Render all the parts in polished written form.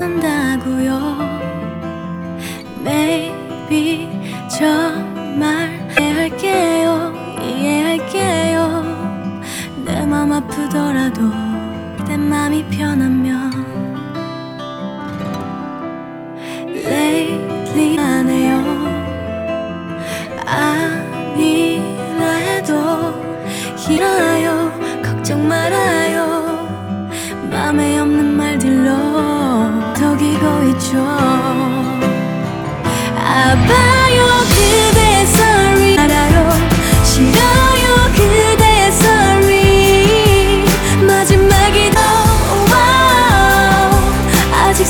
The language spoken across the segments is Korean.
한다고요. Maybe 정말 이해할게요. 이해할게요. 내 맘 아프더라도 내 맘이 편하면 Lately 안 해요. 아니라 해도 싫어요. 걱정 말아요. 맘에 없는 말들로 속이고 있죠. 아파요 그대의 sorry. 알아요 싫어요 그대의 sorry. 마지막이도 아직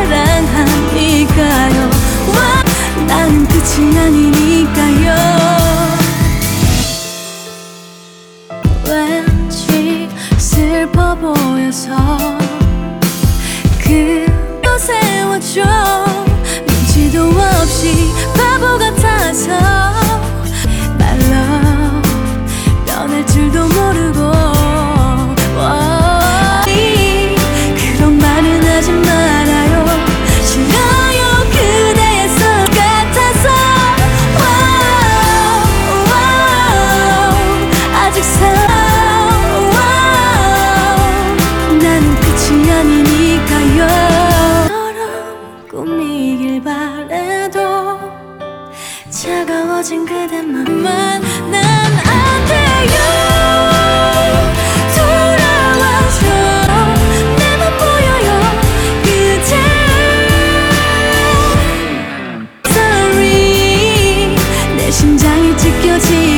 사랑하니까요. 나는 끝이 아니니까요. 왠지 슬퍼 보여서 그거 세워줘. 눈치도 없이 바보 같아서 My love 떠날 줄도 모르고 그런 말은 하지 말아요. 싫어요 그대의 속 같아서 아직 나는 끝이 아니니까요. 너랑 꾸미길 바래도 차가워진 그대 맘만 난 안 돼요. 돌아와줘. 내맘 보여요 그대. Sorry 내 심장이 찢겨지